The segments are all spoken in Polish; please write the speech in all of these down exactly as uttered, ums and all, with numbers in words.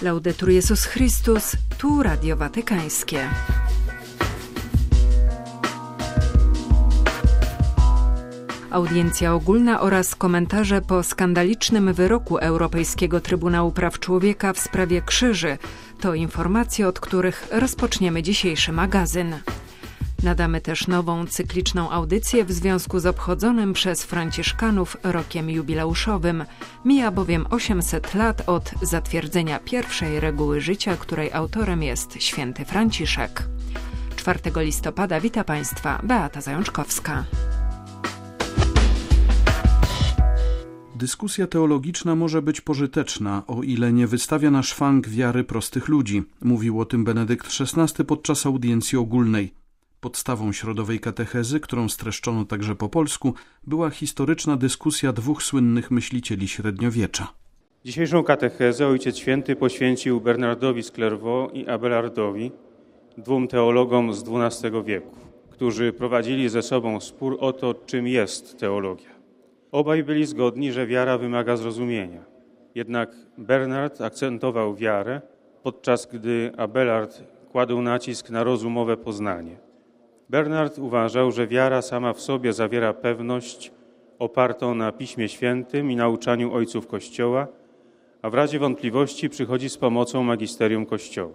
Laudetur Jezus Chrystus, tu Radio Watykańskie. Audiencja ogólna oraz komentarze po skandalicznym wyroku Europejskiego Trybunału Praw Człowieka w sprawie krzyży to informacje, od których rozpoczniemy dzisiejszy magazyn. Nadamy też nową cykliczną audycję w związku z obchodzonym przez franciszkanów rokiem jubileuszowym. Mija bowiem osiemset lat od zatwierdzenia pierwszej reguły życia, której autorem jest święty Franciszek. czwartego listopada wita Państwa Beata Zajączkowska. Dyskusja teologiczna może być pożyteczna, o ile nie wystawia na szwank wiary prostych ludzi. Mówił o tym Benedykt szesnasty podczas audiencji ogólnej. Podstawą środowej katechezy, którą streszczono także po polsku, była historyczna dyskusja dwóch słynnych myślicieli średniowiecza. Dzisiejszą katechezę Ojciec Święty poświęcił Bernardowi z Clairvaux i Abelardowi, dwóm teologom z dwunastego wieku, którzy prowadzili ze sobą spór o to, czym jest teologia. Obaj byli zgodni, że wiara wymaga zrozumienia. Jednak Bernard akcentował wiarę, podczas gdy Abelard kładł nacisk na rozumowe poznanie. Bernard uważał, że wiara sama w sobie zawiera pewność opartą na Piśmie Świętym i nauczaniu ojców Kościoła, a w razie wątpliwości przychodzi z pomocą magisterium Kościoła.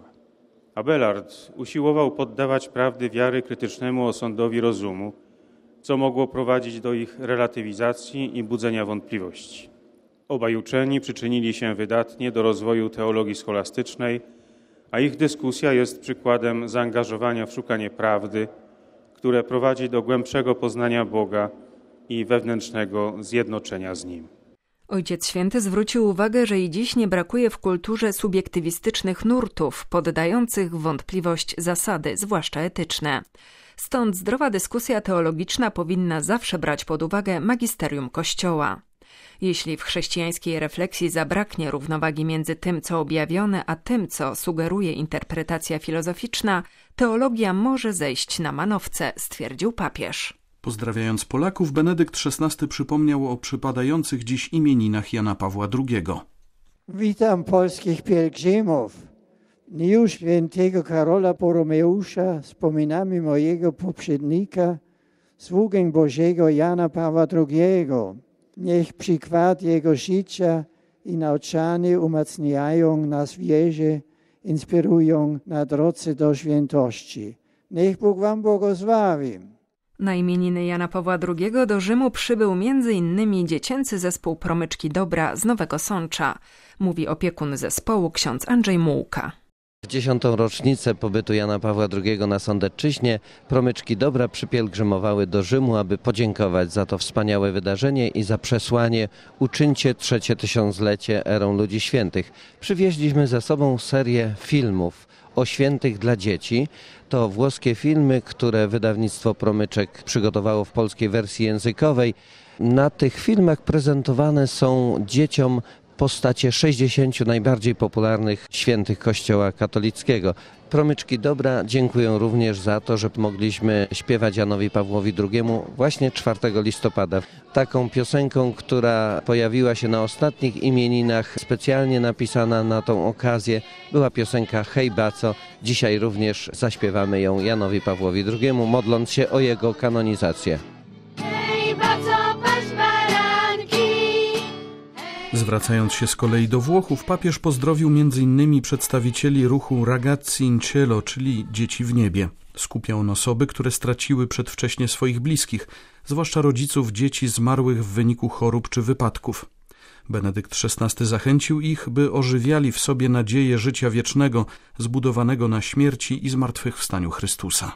Abelard usiłował poddawać prawdy wiary krytycznemu osądowi rozumu, co mogło prowadzić do ich relatywizacji i budzenia wątpliwości. Obaj uczeni przyczynili się wydatnie do rozwoju teologii scholastycznej, a ich dyskusja jest przykładem zaangażowania w szukanie prawdy, które prowadzi do głębszego poznania Boga i wewnętrznego zjednoczenia z Nim. Ojciec Święty zwrócił uwagę, że i dziś nie brakuje w kulturze subiektywistycznych nurtów poddających w wątpliwość zasady, zwłaszcza etyczne. Stąd zdrowa dyskusja teologiczna powinna zawsze brać pod uwagę magisterium Kościoła. Jeśli w chrześcijańskiej refleksji zabraknie równowagi między tym, co objawione, a tym, co sugeruje interpretacja filozoficzna, teologia może zejść na manowce, stwierdził papież. Pozdrawiając Polaków, Benedykt szesnasty przypomniał o przypadających dziś imieninach Jana Pawła drugiego. Witam polskich pielgrzymów. W dniu świętego Karola Boromeusza wspominamy mojego poprzednika, sługę Bożego Jana Pawła drugiego. Niech przykład jego życia i nauczanie umacniają nas w wierze, inspirują na drodze do świętości. Niech Bóg wam błogosławi. Na imieniny Jana Pawła drugiego do Rzymu przybył między innymi dziecięcy zespół Promyczki Dobra z Nowego Sącza, mówi opiekun zespołu ksiądz Andrzej Mułka. W dziesiątą rocznicę pobytu Jana Pawła drugiego na Sądecczyźnie Promyczki Dobra przypielgrzymowały do Rzymu, aby podziękować za to wspaniałe wydarzenie i za przesłanie uczyńcie trzecie tysiąclecie erą ludzi świętych. Przywieźliśmy ze sobą serię filmów o świętych dla dzieci. To włoskie filmy, które wydawnictwo Promyczek przygotowało w polskiej wersji językowej. Na tych filmach prezentowane są dzieciom postacie sześćdziesięciu najbardziej popularnych świętych Kościoła katolickiego. Promyczki Dobra dziękuję również za to, że mogliśmy śpiewać Janowi Pawłowi drugiemu właśnie czwartego listopada. Taką piosenką, która pojawiła się na ostatnich imieninach, specjalnie napisana na tą okazję, była piosenka Hej Baco. Dzisiaj również zaśpiewamy ją Janowi Pawłowi drugiemu, modląc się o jego kanonizację. Zwracając się z kolei do Włochów, papież pozdrowił między innymi przedstawicieli ruchu Ragazzi in Cielo, czyli Dzieci w niebie. Skupia on osoby, które straciły przedwcześnie swoich bliskich, zwłaszcza rodziców dzieci zmarłych w wyniku chorób czy wypadków. Benedykt szesnasty zachęcił ich, by ożywiali w sobie nadzieję życia wiecznego, zbudowanego na śmierci i zmartwychwstaniu Chrystusa.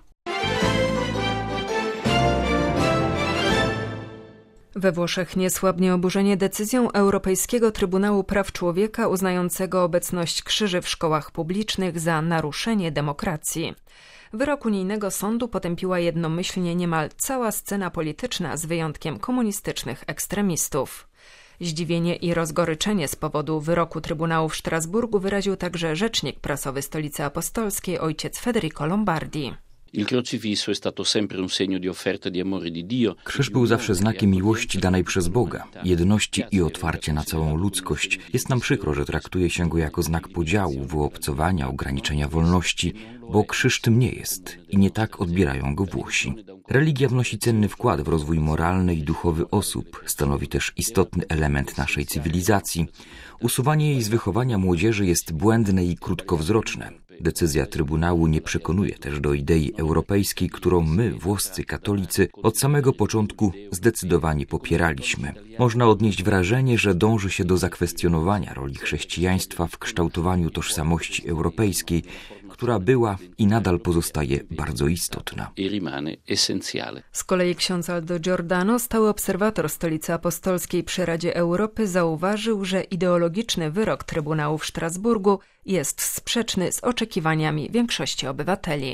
We Włoszech nie słabnie oburzenie decyzją Europejskiego Trybunału Praw Człowieka uznającego obecność krzyży w szkołach publicznych za naruszenie demokracji. Wyrok unijnego sądu potępiła jednomyślnie niemal cała scena polityczna z wyjątkiem komunistycznych ekstremistów. Zdziwienie i rozgoryczenie z powodu wyroku Trybunału w Strasburgu wyraził także rzecznik prasowy Stolicy Apostolskiej ojciec Federico Lombardi. Krzyż był zawsze znakiem miłości danej przez Boga, jedności i otwarcia na całą ludzkość. Jest nam przykro, że traktuje się go jako znak podziału, wyobcowania, ograniczenia wolności, bo krzyż tym nie jest i nie tak odbierają go Włosi. Religia wnosi cenny wkład w rozwój moralny i duchowy osób, stanowi też istotny element naszej cywilizacji. Usuwanie jej z wychowania młodzieży jest błędne i krótkowzroczne. Decyzja Trybunału nie przekonuje też do idei europejskiej, którą my, włoscy katolicy, od samego początku zdecydowanie popieraliśmy. Można odnieść wrażenie, że dąży się do zakwestionowania roli chrześcijaństwa w kształtowaniu tożsamości europejskiej, która była i nadal pozostaje bardzo istotna. Z kolei ksiądz Aldo Giordano, stały obserwator Stolicy Apostolskiej przy Radzie Europy, zauważył, że ideologiczny wyrok Trybunału w Strasburgu jest sprzeczny z oczekiwaniami większości obywateli.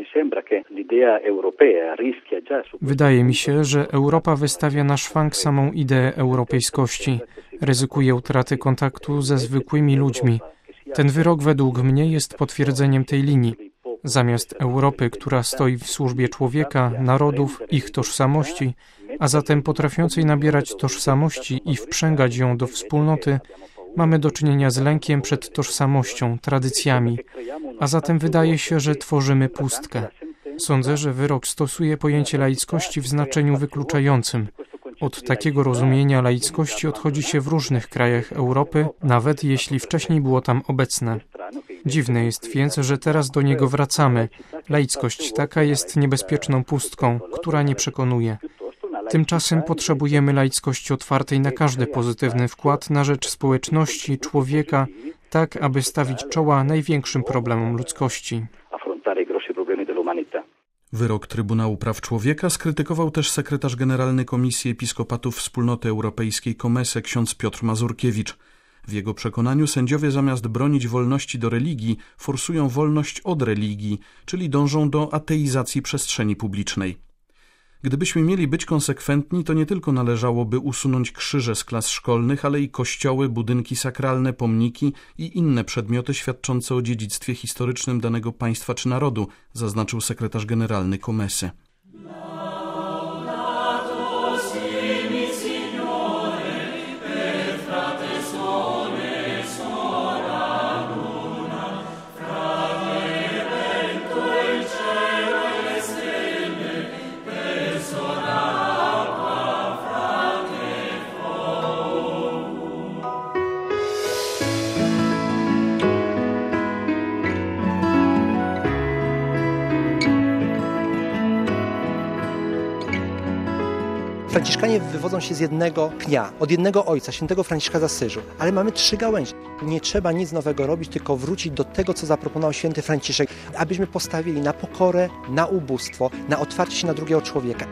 Wydaje mi się, że Europa wystawia na szwank samą ideę europejskości. Ryzykuje utraty kontaktu ze zwykłymi ludźmi. Ten wyrok według mnie jest potwierdzeniem tej linii. Zamiast Europy, która stoi w służbie człowieka, narodów, ich tożsamości, a zatem potrafiącej nabierać tożsamości i wprzęgać ją do wspólnoty, mamy do czynienia z lękiem przed tożsamością, tradycjami, a zatem wydaje się, że tworzymy pustkę. Sądzę, że wyrok stosuje pojęcie laickości w znaczeniu wykluczającym. Od takiego rozumienia laickości odchodzi się w różnych krajach Europy, nawet jeśli wcześniej było tam obecne. Dziwne jest więc, że teraz do niego wracamy. Laickość taka jest niebezpieczną pustką, która nie przekonuje. Tymczasem potrzebujemy laickości otwartej na każdy pozytywny wkład na rzecz społeczności, człowieka, tak aby stawić czoła największym problemom ludzkości. Wyrok Trybunału Praw Człowieka skrytykował też sekretarz generalny Komisji Episkopatów Wspólnoty Europejskiej Comese ksiądz Piotr Mazurkiewicz. W jego przekonaniu sędziowie zamiast bronić wolności do religii, forsują wolność od religii, czyli dążą do ateizacji przestrzeni publicznej. Gdybyśmy mieli być konsekwentni, to nie tylko należałoby usunąć krzyże z klas szkolnych, ale i kościoły, budynki sakralne, pomniki i inne przedmioty świadczące o dziedzictwie historycznym danego państwa czy narodu, zaznaczył sekretarz generalny Comese. Franciszkanie wywodzą się z jednego pnia, od jednego ojca, świętego Franciszka z Asyżu, ale mamy trzy gałęzie. Nie trzeba nic nowego robić, tylko wrócić do tego, co zaproponował święty Franciszek, abyśmy postawili na pokorę, na ubóstwo, na otwarcie się na drugiego człowieka.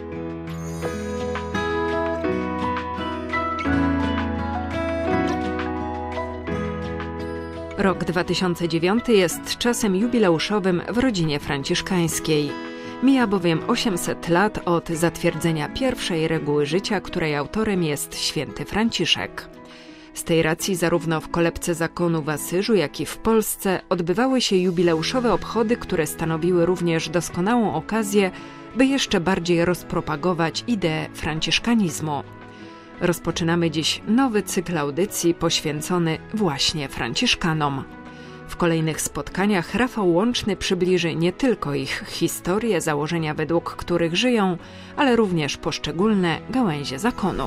Rok dwa tysiące dziewiąty jest czasem jubileuszowym w rodzinie franciszkańskiej. Mija bowiem osiemset lat od zatwierdzenia pierwszej reguły życia, której autorem jest święty Franciszek. Z tej racji zarówno w kolebce zakonu w Asyżu, jak i w Polsce odbywały się jubileuszowe obchody, które stanowiły również doskonałą okazję, by jeszcze bardziej rozpropagować ideę franciszkanizmu. Rozpoczynamy dziś nowy cykl audycji poświęcony właśnie Franciszkanom. W kolejnych spotkaniach Rafał Łączny przybliży nie tylko ich historię, założenia, według których żyją, ale również poszczególne gałęzie zakonu.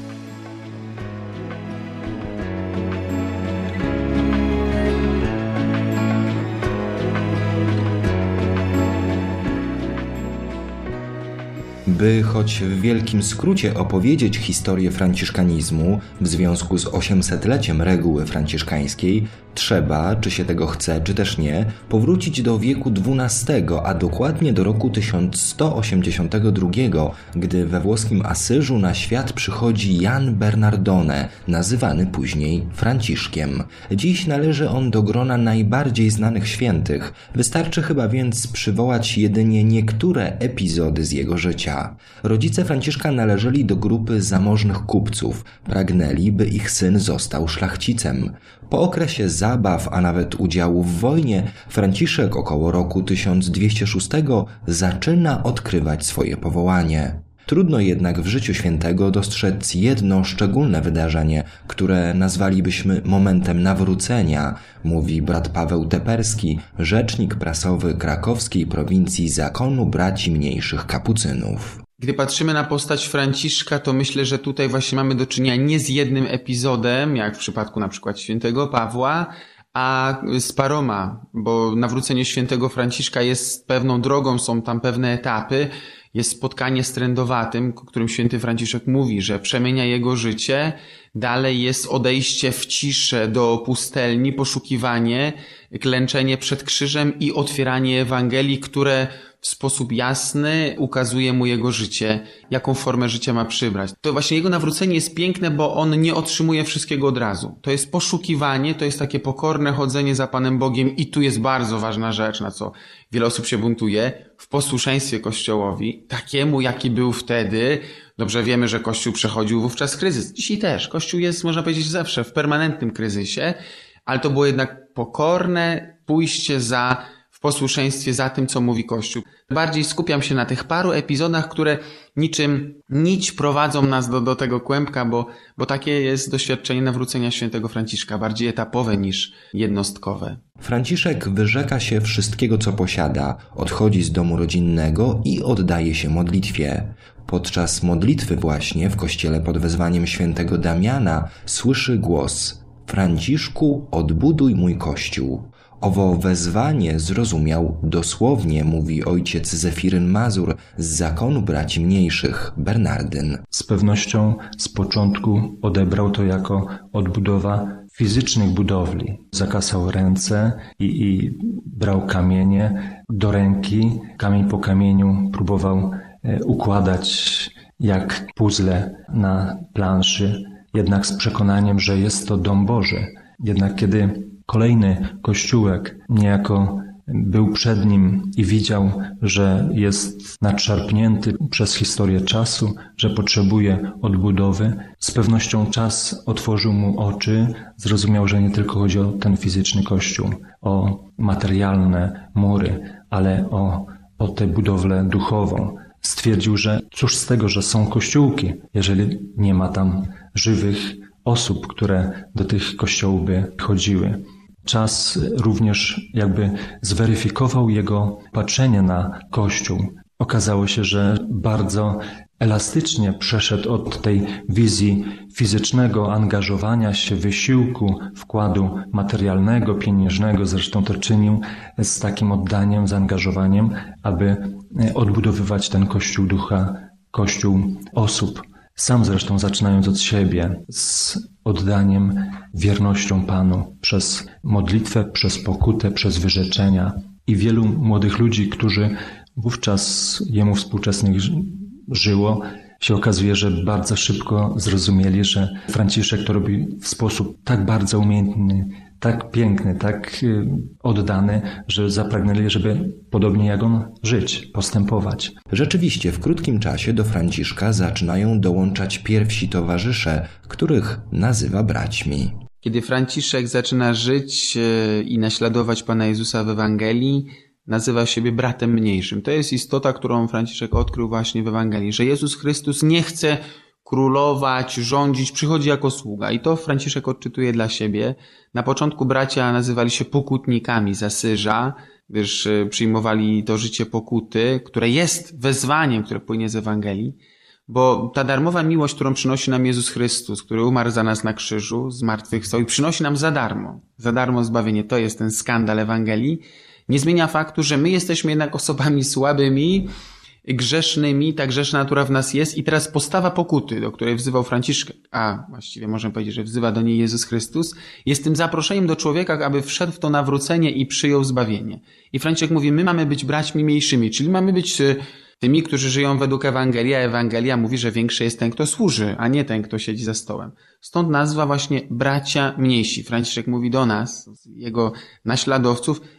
By choć w wielkim skrócie opowiedzieć historię franciszkanizmu w związku z osiemsetleciem reguły franciszkańskiej, trzeba, czy się tego chce, czy też nie, powrócić do wieku dwunastego, a dokładnie do roku tysiąc sto osiemdziesiątego drugiego, gdy we włoskim Asyżu na świat przychodzi Jan Bernardone, nazywany później Franciszkiem. Dziś należy on do grona najbardziej znanych świętych. Wystarczy chyba więc przywołać jedynie niektóre epizody z jego życia. Franciszka. Rodzice Franciszka należeli do grupy zamożnych kupców. Pragnęli, by ich syn został szlachcicem. Po okresie zabaw, a nawet udziału w wojnie, Franciszek około roku tysiąc dwieście szóstego zaczyna odkrywać swoje powołanie. Trudno jednak w życiu świętego dostrzec jedno szczególne wydarzenie, które nazwalibyśmy momentem nawrócenia, mówi brat Paweł Teperski, rzecznik prasowy krakowskiej prowincji Zakonu Braci Mniejszych Kapucynów. Gdy patrzymy na postać Franciszka, to myślę, że tutaj właśnie mamy do czynienia nie z jednym epizodem, jak w przypadku na przykład świętego Pawła, a z paroma, bo nawrócenie świętego Franciszka jest pewną drogą, są tam pewne etapy. Jest spotkanie z trędowatym, o którym święty Franciszek mówi, że przemienia jego życie. Dalej jest odejście w ciszę do pustelni, poszukiwanie, klęczenie przed krzyżem i otwieranie Ewangelii, które w sposób jasny ukazuje mu jego życie, jaką formę życia ma przybrać. To właśnie jego nawrócenie jest piękne, bo on nie otrzymuje wszystkiego od razu. To jest poszukiwanie, to jest takie pokorne chodzenie za Panem Bogiem i tu jest bardzo ważna rzecz, na co wiele osób się buntuje, w posłuszeństwie Kościołowi, takiemu jaki był wtedy. Dobrze wiemy, że Kościół przechodził wówczas kryzys. Dzisiaj też. Kościół jest, można powiedzieć, zawsze w permanentnym kryzysie, ale to było jednak pokorne pójście za w posłuszeństwie za tym, co mówi Kościół. Bardziej skupiam się na tych paru epizodach, które niczym nić prowadzą nas do, do tego kłębka, bo, bo takie jest doświadczenie nawrócenia świętego Franciszka, bardziej etapowe niż jednostkowe. Franciszek wyrzeka się wszystkiego, co posiada, odchodzi z domu rodzinnego i oddaje się modlitwie. Podczas modlitwy właśnie w kościele pod wezwaniem świętego Damiana słyszy głos: Franciszku, odbuduj mój Kościół. Owo wezwanie zrozumiał dosłownie, mówi ojciec Zefiryn Mazur z Zakonu Braci Mniejszych, Bernardyn. Z pewnością z początku odebrał to jako odbudowa fizycznych budowli. Zakasał ręce i, i brał kamienie do ręki, kamień po kamieniu próbował układać jak puzzle na planszy, jednak z przekonaniem, że jest to dom Boży. Jednak kiedy kolejny kościółek niejako był przed nim i widział, że jest nadszarpnięty przez historię czasu, że potrzebuje odbudowy, z pewnością czas otworzył mu oczy, zrozumiał, że nie tylko chodzi o ten fizyczny kościół, o materialne mury, ale o, o tę budowlę duchową. Stwierdził, że cóż z tego, że są kościółki, jeżeli nie ma tam żywych osób, które do tych kościołów by chodziły. Czas również jakby zweryfikował jego patrzenie na Kościół. Okazało się, że bardzo elastycznie przeszedł od tej wizji fizycznego angażowania się, wysiłku, wkładu materialnego, pieniężnego, zresztą to czynił z takim oddaniem, zaangażowaniem, aby odbudowywać ten Kościół ducha, Kościół osób. Sam zresztą zaczynając od siebie, z oddaniem, wiernością Panu, przez modlitwę, przez pokutę, przez wyrzeczenia. I wielu młodych ludzi, którzy wówczas jemu współczesnych żyło, się okazuje, że bardzo szybko zrozumieli, że Franciszek to robi w sposób tak bardzo umiejętny, tak piękny, tak oddany, że zapragnęli, żeby podobnie jak on żyć, postępować. Rzeczywiście w krótkim czasie do Franciszka zaczynają dołączać pierwsi towarzysze, których nazywa braćmi. Kiedy Franciszek zaczyna żyć i naśladować Pana Jezusa w Ewangelii, nazywa siebie bratem mniejszym. To jest istota, którą Franciszek odkrył właśnie w Ewangelii, że Jezus Chrystus nie chce królować, rządzić, przychodzi jako sługa. I to Franciszek odczytuje dla siebie. Na początku bracia nazywali się pokutnikami z Asyża, gdyż przyjmowali to życie pokuty, które jest wezwaniem, które płynie z Ewangelii, bo ta darmowa miłość, którą przynosi nam Jezus Chrystus, który umarł za nas na krzyżu, zmartwychwstał i przynosi nam za darmo, za darmo zbawienie, to jest ten skandal Ewangelii, nie zmienia faktu, że my jesteśmy jednak osobami słabymi, grzesznymi, ta grzeszna natura w nas jest i teraz postawa pokuty, do której wzywał Franciszek, a właściwie możemy powiedzieć, że wzywa do niej Jezus Chrystus, jest tym zaproszeniem do człowieka, aby wszedł w to nawrócenie i przyjął zbawienie. I Franciszek mówi, my mamy być braćmi mniejszymi, czyli mamy być tymi, którzy żyją według Ewangelii, a Ewangelia mówi, że większy jest ten, kto służy, a nie ten, kto siedzi za stołem. Stąd nazwa właśnie bracia mniejsi. Franciszek mówi do nas, jego naśladowców,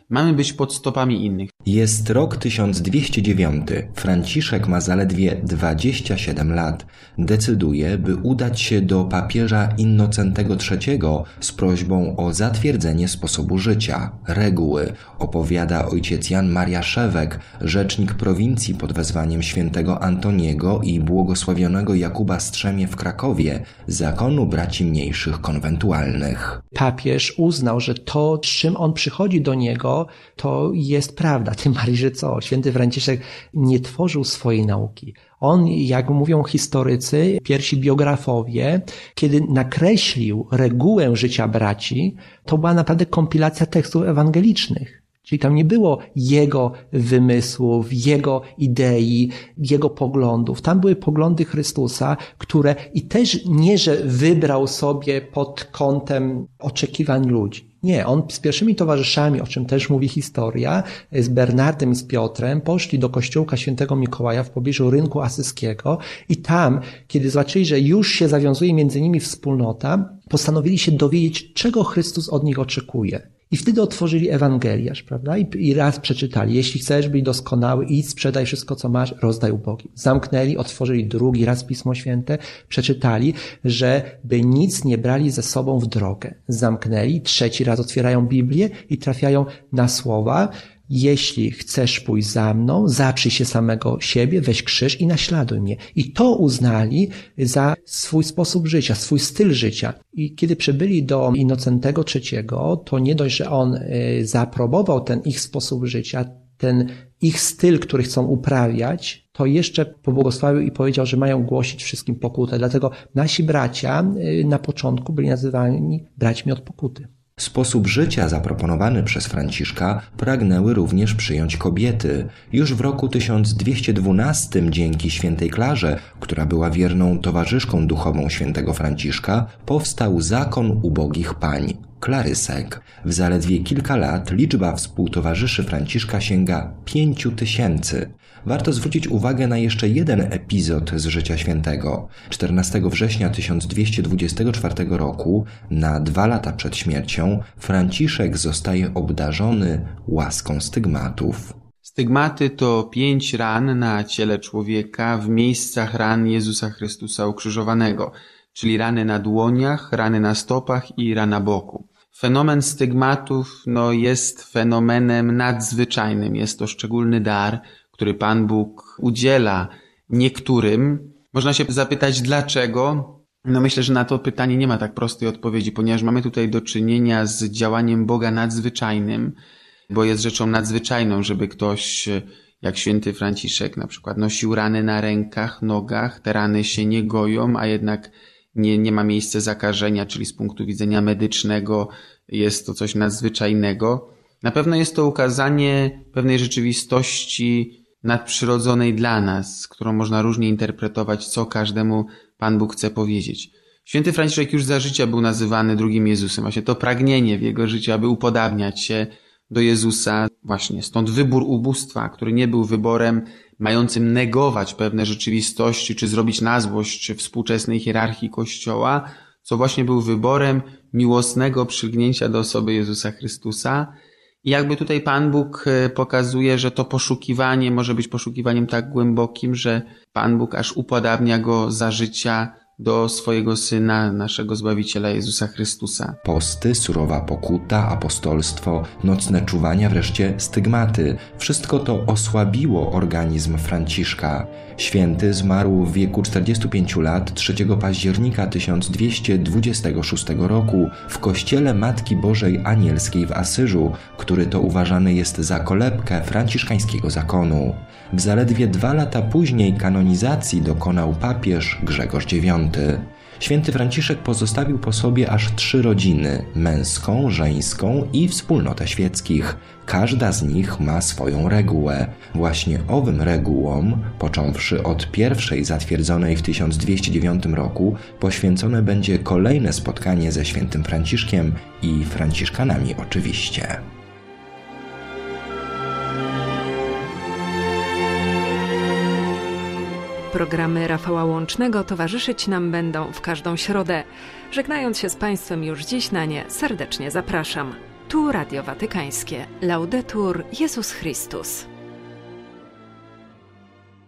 mamy być pod stopami innych. Jest rok tysiąc dwieście dziewiąty. Franciszek ma zaledwie dwadzieścia siedem lat. Decyduje, by udać się do papieża Innocentego trzeciego z prośbą o zatwierdzenie sposobu życia, reguły, opowiada ojciec Jan Maria Szewek, rzecznik prowincji pod wezwaniem świętego Antoniego i błogosławionego Jakuba Strzemie w Krakowie, zakonu braci mniejszych konwentualnych. Papież uznał, że to, z czym on przychodzi do niego, to jest prawda. Tym bardziej, że co? Święty Franciszek nie tworzył swojej nauki. On, jak mówią historycy, pierwsi biografowie, kiedy nakreślił regułę życia braci, to była naprawdę kompilacja tekstów ewangelicznych. Czyli tam nie było jego wymysłów, jego idei, jego poglądów. Tam były poglądy Chrystusa, które i też nie, że wybrał sobie pod kątem oczekiwań ludzi. Nie, on z pierwszymi towarzyszami, o czym też mówi historia, z Bernardem i z Piotrem, poszli do kościółka świętego Mikołaja w pobliżu rynku asyskiego i tam, kiedy zobaczyli, że już się zawiązuje między nimi wspólnota, postanowili się dowiedzieć, czego Chrystus od nich oczekuje. I wtedy otworzyli Ewangeliarz, prawda? I, I raz przeczytali, jeśli chcesz być doskonały, idź, sprzedaj wszystko, co masz, rozdaj ubogim. Zamknęli, otworzyli drugi raz Pismo Święte, przeczytali, że by nic nie brali ze sobą w drogę. Zamknęli, trzeci raz otwierają Biblię i trafiają na słowa: jeśli chcesz pójść za mną, zaprzyj się samego siebie, weź krzyż i naśladuj mnie. I to uznali za swój sposób życia, swój styl życia. I kiedy przybyli do Innocentego trzeciego, to nie dość, że on zaaprobował ten ich sposób życia, ten ich styl, który chcą uprawiać, to jeszcze pobłogosławił i powiedział, że mają głosić wszystkim pokutę. Dlatego nasi bracia na początku byli nazywani braćmi od pokuty. Sposób życia zaproponowany przez Franciszka pragnęły również przyjąć kobiety. Już w roku tysiąc dwieście dwunastym dzięki świętej Klarze, która była wierną towarzyszką duchową świętego Franciszka, powstał zakon ubogich pań, klarysek. W zaledwie kilka lat liczba współtowarzyszy Franciszka sięga pięciu tysięcy. Warto zwrócić uwagę na jeszcze jeden epizod z życia świętego. czternastego września tysiąc dwieście dwudziestego czwartego roku, na dwa lata przed śmiercią, Franciszek zostaje obdarzony łaską stygmatów. Stygmaty to pięć ran na ciele człowieka w miejscach ran Jezusa Chrystusa ukrzyżowanego, czyli rany na dłoniach, rany na stopach i rana boku. Fenomen stygmatów no, jest fenomenem nadzwyczajnym. Jest to szczególny dar, który Pan Bóg udziela niektórym. Można się zapytać dlaczego. No myślę, że na to pytanie nie ma tak prostej odpowiedzi, ponieważ mamy tutaj do czynienia z działaniem Boga nadzwyczajnym, bo jest rzeczą nadzwyczajną, żeby ktoś jak święty Franciszek na przykład nosił rany na rękach, nogach, te rany się nie goją, a jednak nie, nie ma miejsca zakażenia, czyli z punktu widzenia medycznego jest to coś nadzwyczajnego. Na pewno jest to ukazanie pewnej rzeczywistości nadprzyrodzonej dla nas, którą można różnie interpretować, co każdemu Pan Bóg chce powiedzieć. Święty Franciszek już za życia był nazywany drugim Jezusem. Właśnie to pragnienie w jego życiu, aby upodabniać się do Jezusa. Właśnie stąd wybór ubóstwa, który nie był wyborem mającym negować pewne rzeczywistości, czy zrobić na złość współczesnej hierarchii Kościoła, co właśnie był wyborem miłosnego przylgnięcia do osoby Jezusa Chrystusa. I jakby tutaj Pan Bóg pokazuje, że to poszukiwanie może być poszukiwaniem tak głębokim, że Pan Bóg aż upodabnia go za życia do swojego Syna, naszego Zbawiciela Jezusa Chrystusa. Posty, surowa pokuta, apostolstwo, nocne czuwania, wreszcie stygmaty. Wszystko to osłabiło organizm Franciszka. Święty zmarł w wieku czterdziestu pięciu lat trzeciego października tysiąc dwieście dwudziestego szóstego roku w kościele Matki Bożej Anielskiej w Asyżu, który to uważany jest za kolebkę franciszkańskiego zakonu. W zaledwie dwa lata później kanonizacji dokonał papież Grzegorz dziewiąty. Święty Franciszek pozostawił po sobie aż trzy rodziny, męską, żeńską i wspólnotę świeckich. Każda z nich ma swoją regułę. Właśnie owym regułom, począwszy od pierwszej zatwierdzonej w tysiąc dwieście dziewiątym roku, poświęcone będzie kolejne spotkanie ze świętym Franciszkiem i franciszkanami oczywiście. Programy Rafała Łącznego towarzyszyć nam będą w każdą środę. Żegnając się z Państwem już dziś na nie, serdecznie zapraszam. Tu Radio Watykańskie. Laudetur Jezus Chrystus.